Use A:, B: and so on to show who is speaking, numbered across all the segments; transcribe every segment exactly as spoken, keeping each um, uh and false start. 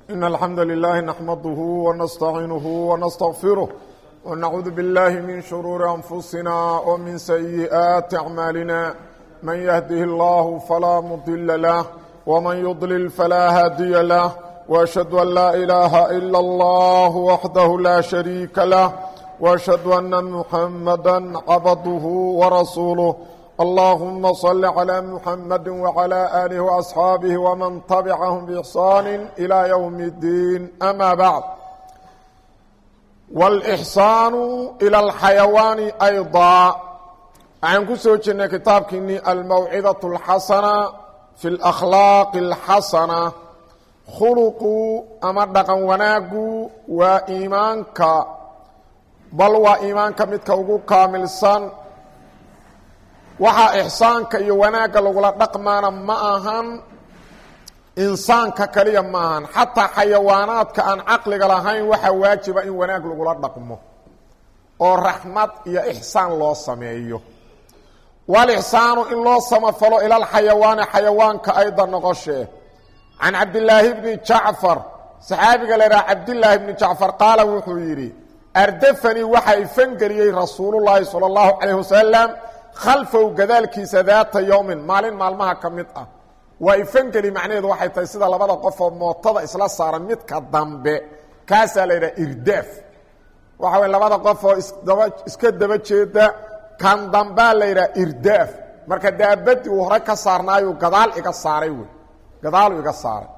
A: إن الحمد لله نحمده ونستعينه ونستغفره ونعوذ بالله من شرور أنفسنا ومن سيئات أعمالنا من يهده الله فلا مضل له ومن يضلل فلا هادي له وأشهد أن لا إله إلا الله وحده لا شريك له وأشهد أن محمدا عبده ورسوله اللهم صل على محمد وعلى آله وأصحابه ومن تبعهم بإحسان إلى يوم الدين أما بعد والإحسان إلى الحيوان أيضا عن كسوجنا كتاب كني الموعظة الحسنة في الأخلاق الحسنة خلق أمردقا وناق وإيمانك بل وإيمانك متكوغو كامل سن waxaa ixsaanka iyo wanaagga lagula dhaqmaana ma ahan insaanka kaliya ma ahan xataa xayawaanaadka aan caqliga lahayn waxaa waajiba in wanaag lagula dhaqmo oo raxmad iyo ixsaan loo sameeyo walixsaanu in loo samafalo ila alxayawaani xayawaanka ayda noqoshee can cabdillaahi bni jacfar saxaabiga la yidhaha cabdillaahi bni jacfar qaala wuxuu yidhi ardafanii waxaa ifangeliyey rasuulullaahi sala allahu calayh wasalam khalfow gadaalkiisa daata yowmin maalin maalmaha ka mid ah waa ifangeli macnaheedu waxay tahay sida labada qof oo mootada isla saaran midka dambe kaasaa la yidhaha irdaaf waxa way labada qof oo isdaba iska daba jeeda kan dambaa la yidhaha irdaaf marka daabadii uu hore ka saarnaayu gadaal iga saaray wey gadaalu iga saaray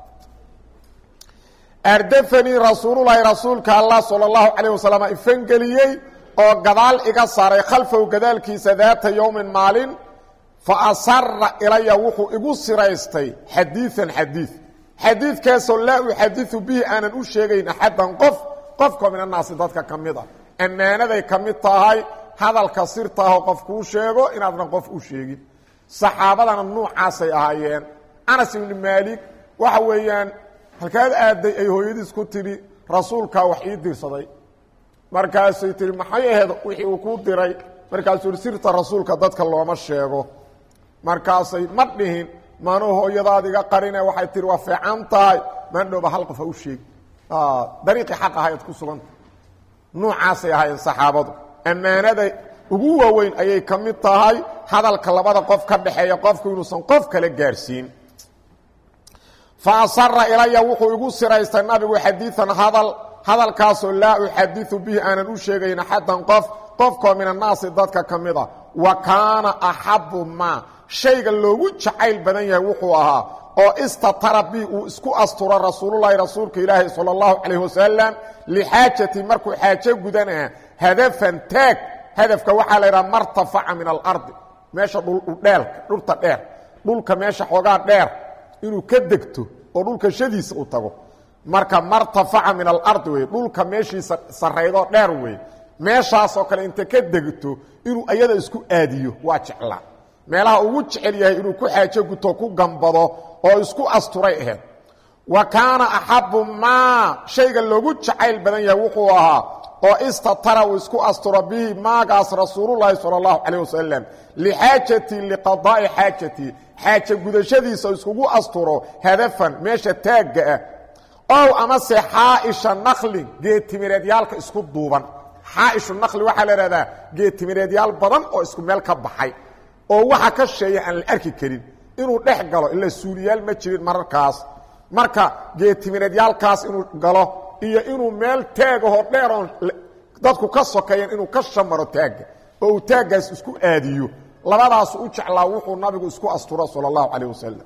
A: ardafanii rasuululahi rasuulka allah sala allahu calayh wasalam ifangeliyey oo gadaal iga saaray khalfow gadaalkiisa daata yowmin maalin fa asara ilaya wuxuu igu siraystay xadiian xadiid xadiidkaasoo laa uxadiu bihi aanan u sheegayn axaddan qof qofkoo min annaasi dadka ka mid a ammaanaday ka mid tahay hadalka sirtaahoo qof kuu sheego inaadnan qof u sheegin saxaabadana nuucaasay ahaayeen anas ibni maalik waxa weeyaan halkaad aaday ay hooyadiis ku tidhi rasuulkaa wax ii dirsaday markaasay tihi maxay ahayd wixii uu ku diray markaasuu yidhi sirta rasuulka dadka looma sheego markaasay ma dhihin maanuu hooyadaad iga qarine waxay tihi waa fiican tahay maandhowba hal qof ha u sheegi dariiqii xaq ahayd ku suganta nuucaasay ahaayeen saxaabadu ammaanada ugu waaweyn ayay ka mid tahay hadalka labada qof ka dhaxeeya qofku inuusan qof kale gaarsiin fa asara ilaya wuxuu igu siraystay nabigu xadiian hadal hadalkaasoo laa uxadiu bihi aanan u sheegayn axaddan qof qofkoo min annaasi dadka ka mid a wa kaana axabu maa shayga loogu jacayl badan yahay wuxuu ahaa oo istatara bi uu isku asturo rasuululahi rasuulka ilaahi sala allahu calayh wasalam lixaajati markuu xaajo gudanaa hadafan taag hadafka waxaa la yidhaha martafaca min alardi meesha dhuldheelka dhulta dheer dhulka meesha xoogaa dheer inuu ka degto oo dhulka shadiisa u tago marka martafaca min alardi wey dhulka meeshiisa sarraydoo dheer wey meeshaasoo kale inta ka degto inuu ayada isku aadiyo waa jeclaa meelaha ugu jecel yahay inuu ku xaajo guto ku gambado oo isku asturay ahayd wa kaana axabu maa shayga loogu jacayl badan yahay wuxuu ahaa oo istatara uu isku asturo bihi maagaas rasuululahi sala allahu calayh wasalam lixaajatii liqadaa'i xaajatii xaajo gudashadiisa iskugu asturo hadafan meesha taagga ah ow amase xaaisha naklin geedtimireedyaalka isku duuban xaaishu nakli waxaa la ihahdaa geedtimireedyaal badan oo isku meel ka baxay oo waxa ka sheeya aan la arki karin inuu dhex galo ila suuliyaal ma jirin mararkaas marka geedtimireedyaalkaas inuu galo iyo inuu meel taagahoo dheeroon dadku ka sokeeyeen inuu ka shamaro taagga oo uu taaggaas isku aadiyo labadaasu u jeclaa wuxuu nabigu isku asturo sala allahu calayh wasalam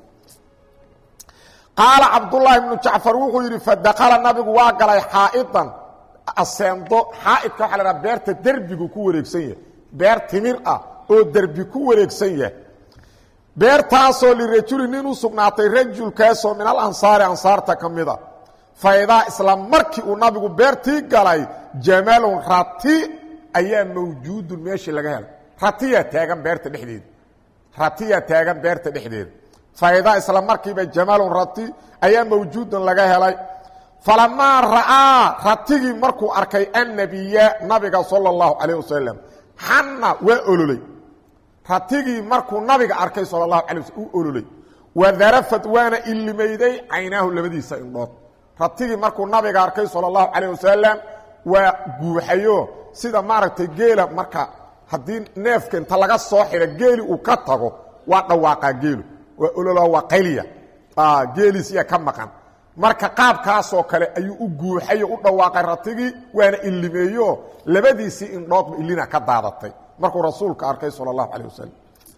A: qaala cabdullaahi ibnu jacfar wuxuu yidhi fadakala nabigu waa galay xaa'idan aseendo xaa'idka waxa la haha beerta derbigu ku wareegsan yahay beer timir ah oo derbi ku wareegsan yahay beertaasoo lirajuli nin u sugnaatay rajulkaasoo min alansaari ansaarta ka mid a faidaa isla markii uu nabigu beertii galay jamalun rati ayaa mawjuudun meeshii laga helay ratiyaa taagan beerta dhexdeeda ratiyaa taagan beerta dhexdeeda faidaa isla markiiba jamalun rati ayaa mawjuudun laga helay falamaa ra'aa ratigii markuu arkay annabiya nabiga sala allahu calayh wasalam xanna waa ololey ratigii markuu nabiga arkay sala allahu calay waslm uu ololey wadarafad waana illimayday caynaahu labadiisa indhood ratigii markuu nabiga arkay sallallahu alayhi wasallam waa guuxayo sida maaragtay geela marka hadii neefka inta laga soo xiro geeli uu ka tago waa dhawaaqa geelu waa ololo waa qayliya ah geelisiya ka maqan marka qaabkaas oo kale ayuu u guuxayo u dhawaaqay ratigii waana ilimeeyo labadiisi indhood ilina ka daadatay markuu rasuulka arkay sallallahu alayhi wasallam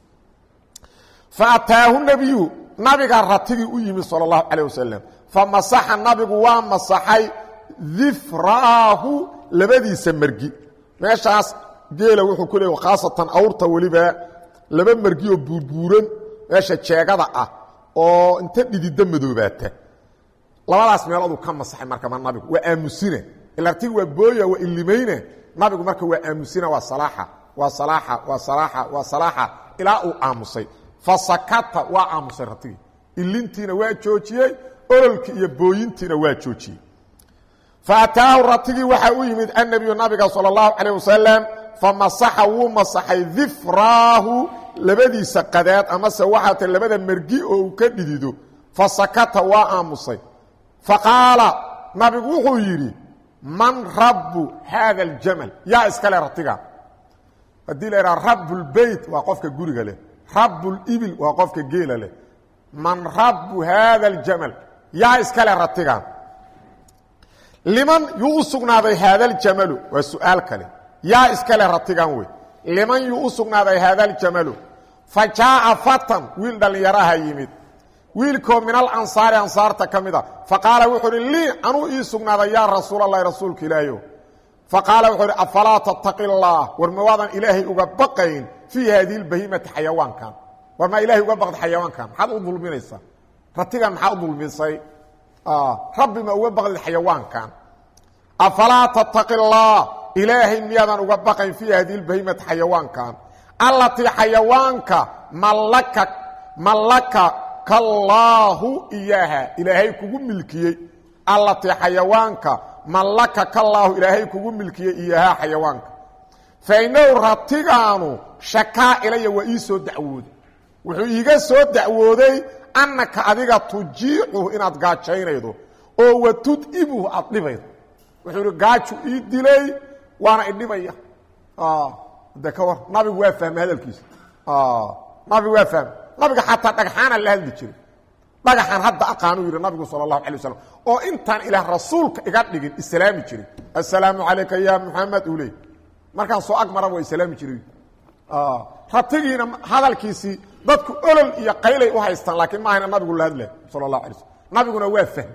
A: faataahu nabiyyu nabiga ratigii u yimi sallallahu alayhi wasallam famasaha nabigu waa masaxay dhifraahu labadiisa margi meeshaas geela wuxuu ku leeyahay khaasatan awrta waliba laba margi oo buurbuuran meesha jeegada ah oo inta dhidida madoobaata labadaas meelood uu ka masaxay marka ma nabigu waa aamusina ilaartii waa booya waa ilimayna nabigu marka waa aamusina waa salaaxa waa salaaxa waa salaaxa waa salaaxa ilaa uu aamusay fasakata waa aamusay ratii ilintiina waa joojiyay ololki iyo booyintiina waa joojiyay faataahu ratigii waxa uu yimid annabi nabiga sallallahu alayhi wasallam famasaha wuu masaxay dhifraahu labadiisa qadaad ama sawaxata labada margi oo ka dhidido fasakata waa aamusay faqala nabigu wuxuu yiri man rabbu hada aljamal ya iskala ratiga hadii la yiraahdo rabbul bayt waa qofka guriga leh rabbul ibil waa qofka geela leh man rabbu hada aljamal ya iskala ratiga liman yusugnaaday hada aljamal wa su'aal kale ya iskala ratigan way liman yusugnaaday hada aljamal fajaa fatan wiil dhalinyaraha yimid wiilko min al ansar ansarta kamida faqala wuxuu li anu ii sugnaaday ya rasuulallah rasuulka ilaahiyo faqala wuxuu afala tattaqillah warmawadan ilaahi uga baqayn fi hadii albahimati hayawankan warma ilaahi uga baqad hayawankan had u dulminaysa ratigan maxaa u dulmisay ah rabbi ma uga baqad hayawankan afala tattaqillah ilaahi miyadan uga baqayn fi hadii albahimati hayawankan allati hayawanka malaka malaka kallahu iyaha ilaahay kugu milkiyay allati hayawanka malaka kallahu ilaahay kugu milkiyay iyaha hayawanka faynaw ratiganu shaka ilaya wa iso dacwood wuxuu iiga soo dacwooday annaka adiga tujiicu inaad gaajaynaydo oo watudibu adlibaydo wuxuu gaaju ii dilay waana idhibaya ah dakawar nabigu waa fahmay hadalkiisa ah nabigu waa fahmay nabiga xataa dhagxaana la hadli jiray dhagaxan hadda aqaanu yiri nabigu sallallahu alayhi wasallam oo intaan ilaah rasuulka iga dhigin islaami jiray assalaamu alayka ya muhammad ulay markaan soo agmara way islaami jiray ah ratigiina hadalkiisi dadku olol iyo qaylay u haystaan laakiin ma ahna nabigu la hadlay sallallahu alayhi wasallam nabiguna waa fahmay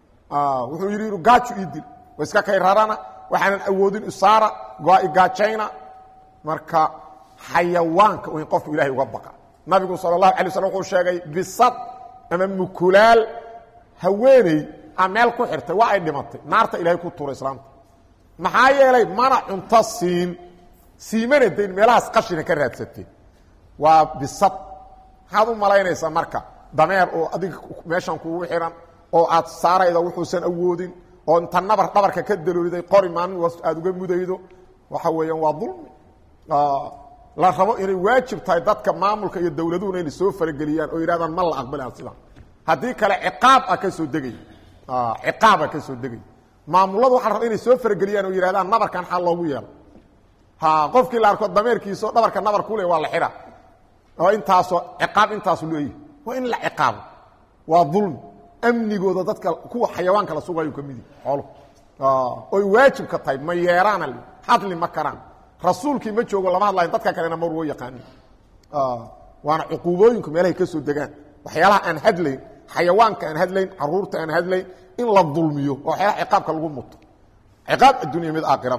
A: ah wuxuu yiri gaaju idil way iska kay rarana waxaan awoodin isaara go'ay gaajayna marka xayawaanka oo qof ilaahay uga baqa nabigu sallallahu alayhi wasallam wuxuu sheegay bisad ama mukulaal haweenay ameel ku xirtay waa ay dhimatay naarta ilaahay ku tuuray islaamta maxaa yeelay mana cunta siin siimana deyn meelahaas qashina ka raadsatay waa bisad haad u malaynaysa marka dameer oo adiga meeshan kugu xiran oo aad saarayda wuxuusan awoodin oo inta nabar dhabarka ka dalooliday qori maalin was aad uga mudaydo waxa weeyaan waa dulmi ah la rabo inay waajib tahay dadka maamulka iyo dawladuhu inay soo farageliyaan oo yiraahdaan ma la aqbalaa sida hadii kale ciqaab ah ka soo degay ah ciqaab ah ka soo degay maamuladu waxa rabo inay soo farageliyaan oo yiraahdaan nabarkan xal loogu yeelo ha qofkii la arko dameerkiisa dhabarka nabar ku leh waa la xira oo intaas oo ciqaab intaas leeyahay waa in la ciqaab waa dulmi amnigooda dadka kuwa xayawaanka la sugayo kamidi xoolo ah oo waajib ka tahay ma yeeraan hadli ma karaan rasuulkii ma joogo lama hadlayn dadka kale mar wuu yaqaan ah waana uquubooyinku meelahay ka soo degaan waxyaalaha aan hadlayn xayawaanka aan hadlayn caruurta aan hadlayn in la dulmiyo oo waxyaalaha ciqaabka lagu muto ciqaab adduunyo mid aakhira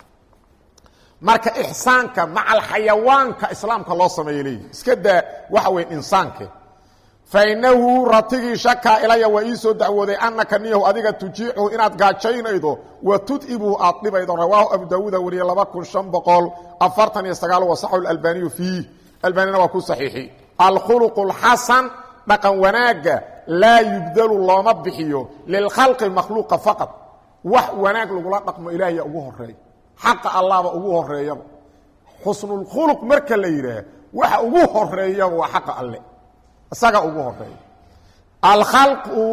A: marka ihsaanka macal xayawaanka islaamka loo sameeyay iska daa waxa weyn insaanka فإنه رتقي شكا إلي وإيسو دعوذي أنك نيه أذيك تجيعه إناد قاتشين أيضو وتتئبه أطلب أيضو رواه أبو داود وري لبكو الشنبقال أفرطن يستقال وصحه الألباني فيه الباني وكو صحيحي الخلق الحسن بقى وناق لا يبدل الله مبحيه للخلق المخلوق فقط وح وناق لقلاء نقم إلهي أبوه الرأي حق الله أبوه الرأي حسن الخلق مركا ليره وح أبوه الرأي وحق الله isaga ugu horeey al khalqu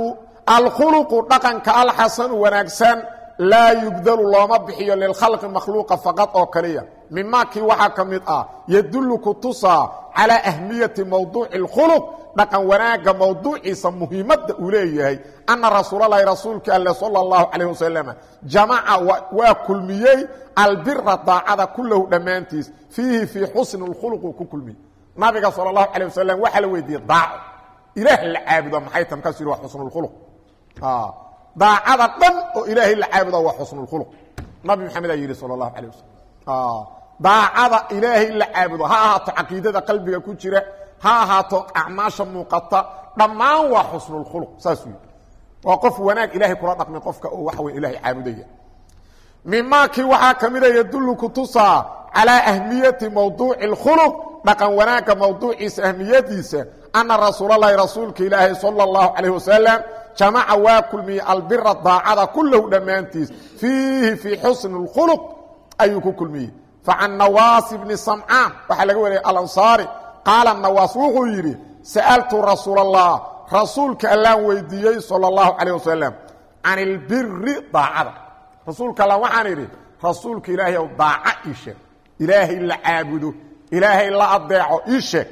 A: alkhuluqu dhaqanka alxasanu wanaagsan laa yubdalu looma bixiyo lilkhalqi makhluuqa faqad oo kaliya mimaakii waxaa ka mid ah yadullu ku tusaa calaa ahmiyati mawduuci اlkhuluq dhaqan wanaagga mawduuciisa muhiimadda uu leeyahay ana rasuulalahi rasuulka alle sala اllahu calayh wasalam jamaca waa kulmiyey albira daacada kulahu dhammaantiis fiihi fii xusni اlkhuluq uu ku kulmiyey nabiga sala اllahu calayh wasalam waxaa la weydiiyey daaco ilaah la caabudo maxay ta markaasuu yidhi waa xusnu اlkhuluq daacada dhan oo ilaahay la caabudo waa xusnu اlkhuluq nabi maxamed aa yidhi sala اllahu calayh wasalam daacada ilaahay la caabudo ha ahaato caqiidada qalbiga ku jira ha ahaato acmaasha muuqata dhammaan waa xusnulkhuluq saasuu yidhi waa qof wanaag ilaahay kula dhaqmay qofka oo waxa weyn ilahay caabudaya mimaakii waxaa ka mida yadullu ku tusaa calaa ahmiyati mawduuci اlkhuluq dhaqan wanaagga mawduuciisa ahmiyadiisa ana rasuulalahi rasuulka ilaahay sala اllahu calayh wasalam jamaca waa kulmiyey albira daacada kulahu dhammaantiis fiihi fii xusni اlkhuluq ayuu ku kulmiyey facan nawaas bni samcaan waxaa laga wariyay alansaari qaala nawaas wuxuu yidhi sa'altu rasuul allah rasuulka allaan weydiiyey sala اllahu calayh wasalam can ilbiri daacada rasuulka alla waxaan idhi rasuulka ilaahay ow daaca ii sheeg ilaahay la caabudo ilaahay la adeeco ii sheeg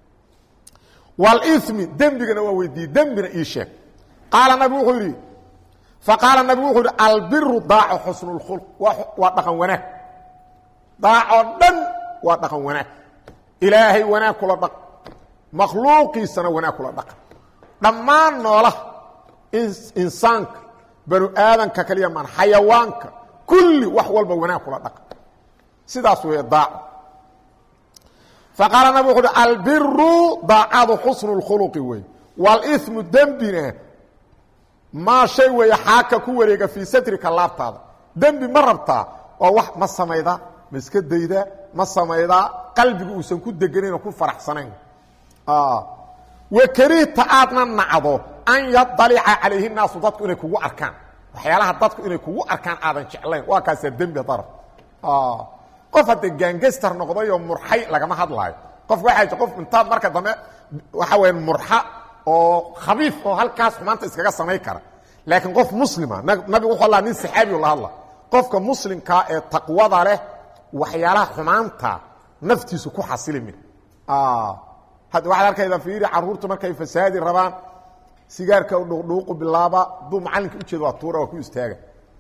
A: wاlimi dembigana waa weydiiyey dembina ii sheeg qaala nabi wuxuu yidhi faqaala nabi wuxuu yidhi albiru daaco xusnu اlkhulq waa dhaqan wanaag daacoo dhan waa dhaqan wanaag ilaahay wanaag kula dhaq makhluuqiisana wanaag kula dhaqa dhammaan noolaha insaanka banu aadanka kaliya maan xayawaanka kulli wax walba wanaag kula dhaqa sidaas weeye daaco faqaala nabig wuxu uhi albiru daacadu xusnu اlkhuluqi wey wاlإثmu dembina maa shay weeye xaaka ku wareega fii satrika laabtaada dembi ma rabtaa oo wax ma samayda ma iska daydaa ma samaydaa qalbigu uusan ku degenayn oo ku faraxsanayn wakarihta aadna nacdo an yadalica calayhi naasu dadku inay kugu arkaan waxyaalaha dadku inay kugu arkaan aadan jeclayn waa kaasaa dembi daraf qof haddee gaangestar noqdayoo murxay lagama hadlaayo qof waxaa j qof intaad marka dambe waxa weya murxa oo khabiif oo halkaas xumaanta iskaga samayn kara laakiin qof muslima nabigu wuxuu allaa nin saxaabiyu la hadla qofka muslimkaa ee taqwada leh waxyaalaha xumaanta naftiisu ku xasili min hadda waxaad arkayda fiiri carruurtu markay fasaadi rabaan sigaarka dhuuqdhuuqu bilaaba duu macallinka ujeeda waa tuura waa ku istaaga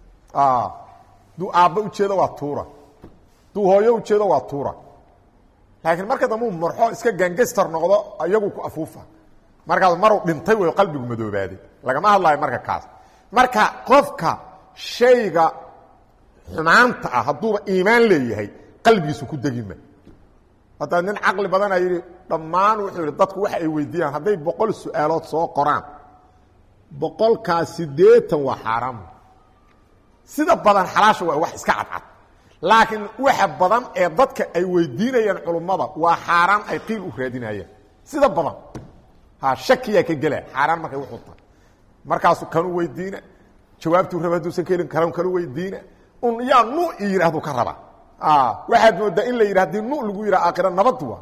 A: duu aabba ujeeda waa tuura duu hooyo ujeedo waa tuura laakiin marka dambe uu marxo iska gaangestar noqdo iyagu ku afuufa markaas maruu dhintay wey qalbigu madoobaaday lagama hadlaayo marka kaas marka qofka shayga xumaanta ah hadduuba iimaan leeyahay qalbigiisu ku degima hadda nin caqli badana yidhi dhammaan wuxuu yidhi dadku waxa ay weydiiyaan hadday boqol su-aalood soo qoraan boqolkaas siddeetan waa xaaraam sida badan xalaasha waa wax iska cadcad laakiin waxa badan ee dadka ay weydiinayaan culummada waa xaaraan ay qiil u raadinayaan sida badan ha shakiyaa ka gela xaaraan markay wuxuu tahay markaasuu kanu weydiina jawaabtuu raba hadduusan ka helin karan kanu weydiina un yaa nu i yidhahduu ka rabaa waxaad moodaa in la yidhi hadii nu lagu yidhaha aakhira nabad waa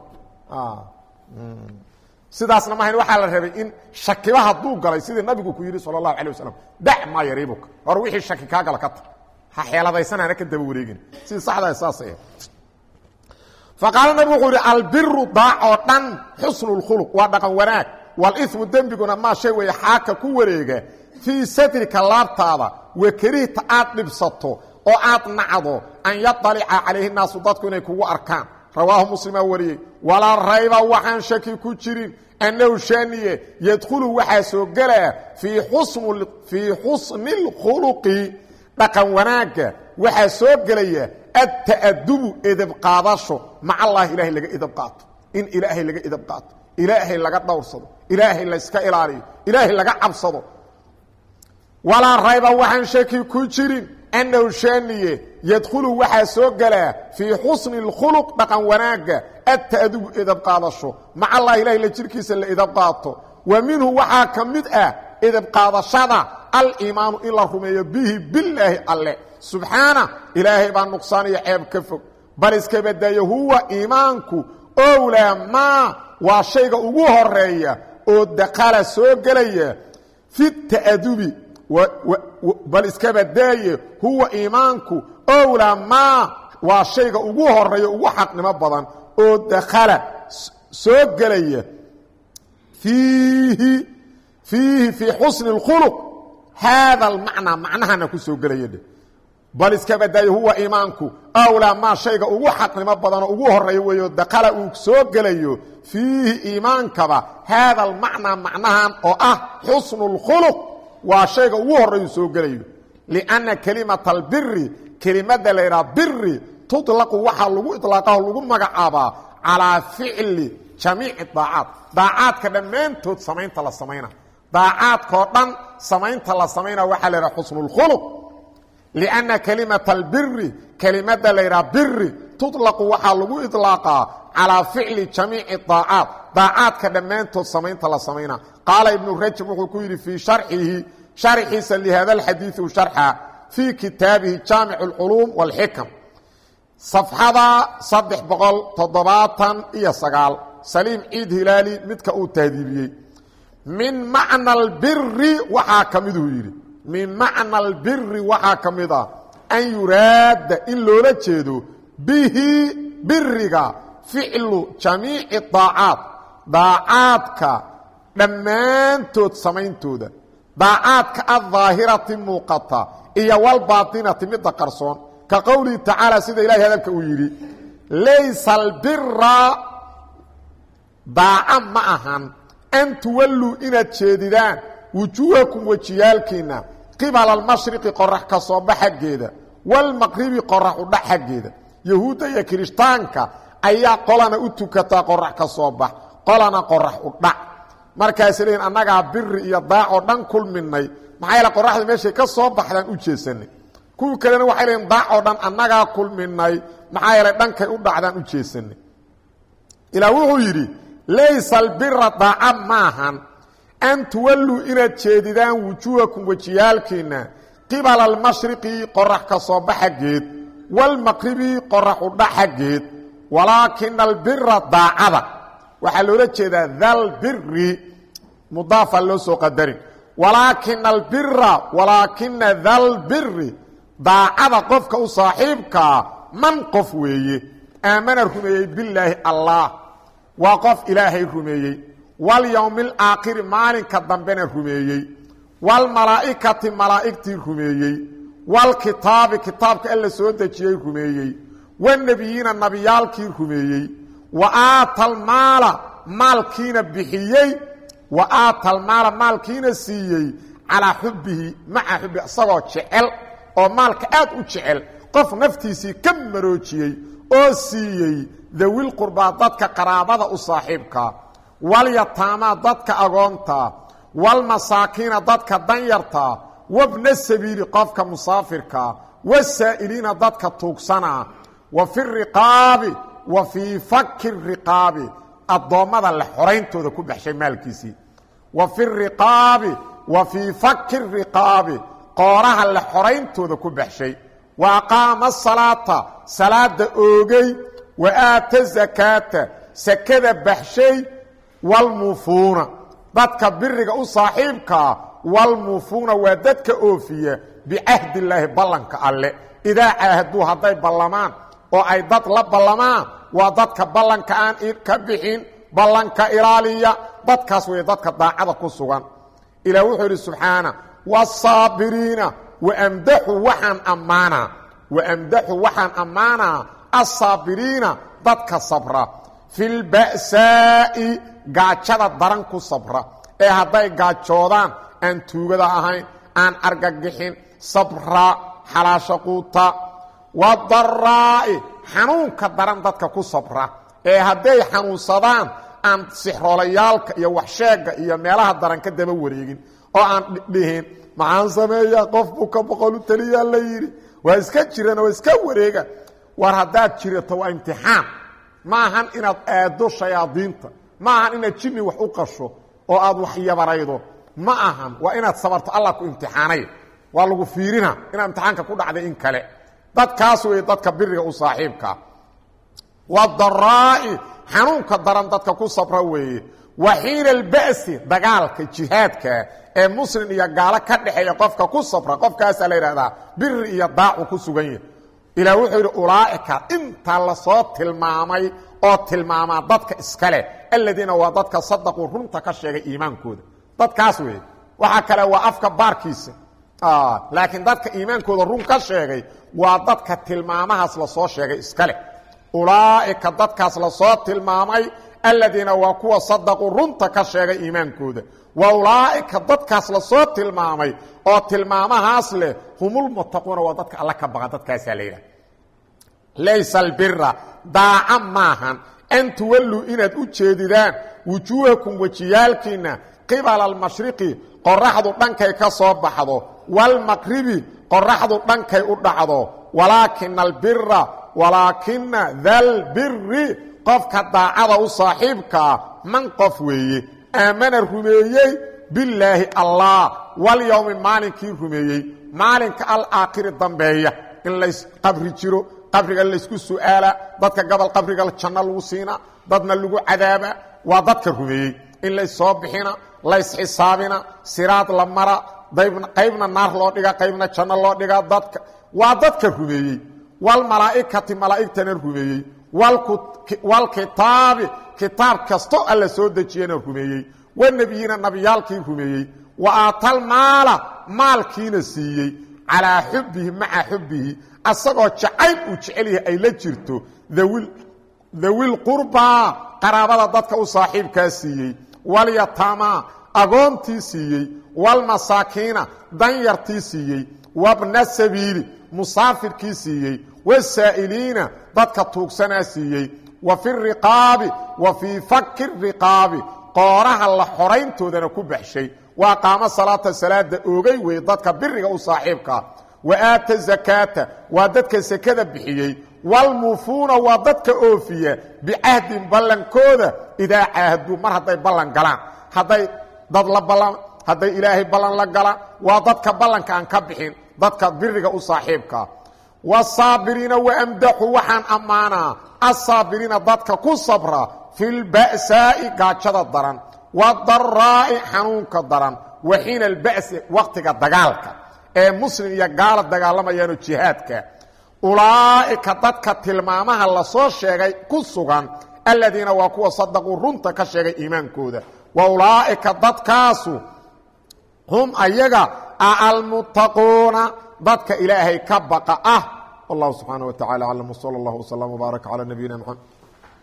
A: sidaasna mahayn waxaa la rabay in shakiba hadduu galay sidii nabigu ku yidhi sala allahu alay wasalam dac maa yariibuka hor wixii shaki kaa gala ka ta ha xeeladaysanana ka daba wareegin sidii saxdaa saasay faqaala nabigu wuxuu yidhi albiru daacoo dhan xusnu اlkhuluq waa dhaqan wanaag wاlإثmu dembiguna maa shay weeye xaaka ku wareega fii satrika laabtaada wakarihta aad dhibsato oo aad nacdo an yadalica calayhi naasu dadku inay kugu arkaan rawaahu muslimaa wariyey walaa rayba waxaan shaki ku jirin annahu shaaniye yadkhulu waxaa soo gelaa fii fii xusni اlkhuluqi dhaqan wanaagga waxaa soo gelaya adta'adubu edab qaadasho maca allahi ilaahay laga edab qaato in ilaahay laga edab qaato ilaahay laga dhowrsado ilaahay layska ilaaliyo ilaahay laga cabsado walaa rayba waxaan shaki ku jirin annahu shaaniye yadkhulu waxaa soo gelaa fii xusni اlkhuluq dhaqan wanaagga adta'adubu edab qaadasho maca allahi ilahay la jirkiisa la edab qaato wa minhu waxaa ka mid ah edab qaadashada aliimaanu in la rumeeyo bihi bilaahi alle subxaana ilaahay baa nuqsaan iyo ceeb ka fog bal iska badayo huwa iimaanku owlaa maa waa shayga ugu horeeya oo dakala soo gelaya fi ta'adubi bal iska badaaye huwa iimaanku owlaa maa waa shayga ugu horeeya ugu xaqnimo badan oo dakhala soo gelaya fiihi fiihi fii xusni اlkhuluq haada almacnaa macnahana ku soo gelaya dhe bal iska badaaye huwa iimaanku awlaa maa shayga ugu xaqnimo badan oo ugu horeeya weeyo dakhala uu soo gelayo fiihi iimaankaba haada almacnaa macnahan oo ah xusnu اlkhuluq waa shayga ugu horeeyu soo gelayo lianna kelimata albiri kelimadda la yidhaha biri tuطlaqu waxaa lagu iطlaaqaho lagu magacaabaa calaa ficli jamiici daacaat daacaadka dhammaantood samaynta la samayna daacaadkao dhan samaynta la samayna waxaa la yidhaha xusnu اlkhuluq lianna kelimata albiri kelimadda la yidhaha biri tuطlaqu waxaa lagu iطlaaqaa calaa ficli jamiici daacaat daacaadka dhammaantood samaynta la samayna qaala ibnu rajab wuxuu ku yidhi fii sharxihi sharxiisa lihada alxadiiثi u sharxa fii kitaabihi jaamic اlculuum wاlxikam safxada saddex boqol toddobaatan iyo sagaal saliim ciid hilaali midka uu tahdiibiyey min macna albiri waxaa ka miduu yidhi min macna albiri waxaa ka mid a an yuraada in loola jeedo bihi biriga ficlu jamiici daacaat daacaadka dhammaantood samayntooda daacaadka addaahirati muuqata iyo walbaatinati midda qarsoon ka qowlihi tacaala sida ilahay hadalka uu yidhi laysa albira daaca ma ahan an tuwalluu inaad jeedidaan wujuuhakum wejiyaalkiinna qibala almashriqi qorax ka soo bax xaggeeda waalmaqribi qorax udhac xaggeeda yahuudda iyo kirishtaanka ayaa qolana u tukataa qorax ka soo bax qolana qorax udhac markaasay leeyiin annagaa biri iyo daacoo dhan kulminay maxaa yaele qoraxda meeshay ka soo baxdaan u jeesanay kuwii kalena waxay leeyiin daacoo dhan annagaa kulminay maxaa yeelay dhankay u dhacdaan u jeesanay ilaa wuxuu yidhi laysa albira daaca maahan an tuwalluu inaad jeedidaan wujuuhakum wejiyaalkiinna qibala almashriqi qorax ka soo bax xaggeed waalmaqribi qorax udhac xaggeed walaakina albira daacada waxaa loola jeedaa dalbiri mudaafa loo soo qadarin walaakina albira walaakina dalbiri daacada qofka u saaxiibkaa man qof weeye aamana rumeeyey bilaahi allah waa qof ilaahay rumeeyey walyowmi alaakhiri maalinka dambena rumeeyey waalmalaa'ikati malaa'igtii rumeeyey waalkitaabi kitaabka alla soo dejiyey rumeeyey wanebiyiina nabiyaalkii rumeeyey wa aata almaala maalkiina bixiyey wa aata almaala maalkiina siiyey calaa xubbihi maca xubbi isagoo jecel oo maalka aad u jecel qof naftiisii ka maroojiyey oo siiyey dawil qurbaa dadka qaraabada u saaxiibkaa walyataamaa dadka agoontaa walmasaakiina dadka danyartaa wabna sabiili qofka musaafirkaa wasaa'iliina dadka tuugsanaa wa fi riqaabi wa fii faki riqaabi addoommada la xorayntooda ku baxshay maalkiisii wa fi riqaabi wa fii faki riqaabi qooraha la xorayntooda ku baxshay wa aqaama asalaata salaada oogay wa aata zakaata sakada baxshay walmuufuuna dadka biriga u saaxiibkaa walmuufuuna waa dadka oofiya bicahdi illaahi ballanka alle idaa caahaduu hadday ballamaan oo ay dad la ballamaan waa dadka ballanka aan ka bixin ballanka ilaaliya dadkaas wey dadka daacada ku sugan ilaah wuxuu yidhi subxaana wasaabiriina wamdaxu waxaan ammaanaa waamdaxu waxaan ammaanaa asaabiriina dadka sabra fi lba'saa'i gaajada daran ku sabra ee hadday gaajoodaan aan tuugada ahayn aan argagixin sabra xalaasha quuta wadaraa'i xanuunka daran dadka ku sabra ee hadday xanuunsadaan aan sixroolayaalka iyo waxsheegga iyo meelaha daran ka daba wareegin oo aan dhihin maxaan sameeyaa qof buu ka boqolu taliyaa la yidhi waa iska jirana waa iska wareega war haddaad jirato waa imtixaan ma ahan inaad aaddo shayaadiinta ma ahan inaad jinni wax u qasho oo aad wax yabaraydo ma ahan waa inaad sabarto allah ku imtixaanay waa lagu fiirina inaad imtixaanka ku dhacday in kale dadkaas wey dadka biriga u saaxiibkaa wadaraa'i xanuunka daran dadka ku sabra weeye waxiina alba'si dagaalka jihaadka ee muslim iyo gaalo ka dhaxeeya qofka ku sabra qofkaasaa la yidhahdaa biri iyo daacu ku sugan yahay ilaah wuxuu yidhi ulaa'ika intaa lasoo tilmaamay oo tilmaamaa dadka iska leh aladiina waa dadka sadaquu runta ka sheegay iimaankooda dadkaas weeye waxaa kale waa afka baarkiisa laakiin dadka iimaankooda run ka sheegay waa dadka tilmaamahaas lasoo sheegay iska leh ulaa'ika dadkaas lasoo tilmaamay aladiina waa kuwa sadaquu runta ka sheegay iimaankooda wa ulaa'ika dadkaas lasoo tilmaamay oo tilmaamahaas leh humulmuttaquuna waa dadka alla ka baqa dadkaasaa la yidhaha laysa albira daaca maahan an tuwalluu inaad u jeedidaan wujuuhakum wejiyaalkiinna qibala almashriqi qoraxdu dhankay ka soo baxdo waalmaqribi qoraxdu dhankay u dhacdo walaakina albira walaakina dalbiri qofka daacada u saaxiibkaa man qof weeye aamana rumeeyey bilaahi allah walyowmi maalinkii rumeeyey maalinka alaakhiri dambeeya in laysqabri jiro qabriga laysku su'aala dadka gobol qabriga janno lagu siina dadna lagu cadaaba waa dadka rumeeyey in laysoo bixina laysxisaabina siraad la mara qaybna naar loo dhiga qaybna janno loo dhiga dadka waa dadka rumeeyey walmalaa'ikati malaa'igtana rumeeyey walkitaabi kitaab kasto alla soo dejiyana rumeeyey wanebiyiina nabiyaalkii rumeeyey wa aatal maala maalkiina siiyey calaa xubbihi maca xubbihi asagoo jacayl uu jecel yahay ay la jirto dawil qurbaa qaraabada dadka u saaxiibkaa siiyey walyataamaa agoontii siiyey walmasaakiina danyartii siiyey wabna sabiili musaafirkii siiyey wasaa'iliina dadka tuugsanaa siiyey wa fi riqaabi wa fii fakki riqaabi qooraha la xorayntoodana ku baxshay waa qaamo salaata salaada oogay wey dadka biriga u saaxiibkaa wa aata zakaata waa dadka sekada bixiyey walmuufuuna waa dadka oofiya bicahdin ballankooda idaa caahaduu mar hadday ballan galaan hadday dad la ballan hadday ilaahay ballan la galaan waa dadka ballanka aan ka bixin dadka biriga u saaxiibkaa wasaabiriina waamdaxu waxaan ammaanaa asaabiriina dadka ku sabra fi lba'saa'i gaajada daran wadaraa'i xanuunka daran waxiina alba'si waqtiga dagaalka ee muslim iyo gaala dagaalamayaanoo jihaadka ulaa'ika dadka tilmaamaha lasoo sheegay ku sugan aladiina waa kuwa sadaquu runta ka sheegay iimaankooda wa ulaa'ika dadkaasu hum ayaga a almuttaquuna dadka ilaahay ka baqa ah wallahu subxaanaه wa tacala aclam wsala اllah wslama wbaaraka calى nabiyina mxamed